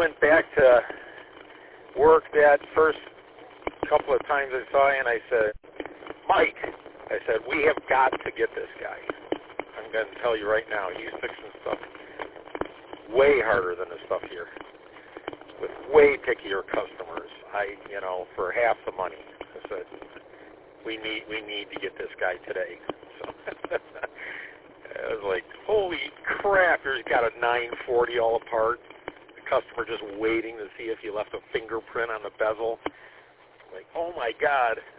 went back to work that first couple of times I saw you, and I said, Mike, I said, we have got to get this guy. I'm going to tell you right now, he's fixing stuff way harder than the stuff here, with way pickier customers. For half the money. I said, we need to get this guy today. So I was like, holy crap! He's got a 940 all apart. The customer just waiting to see if you left a fingerprint on the bezel. Like, oh my God.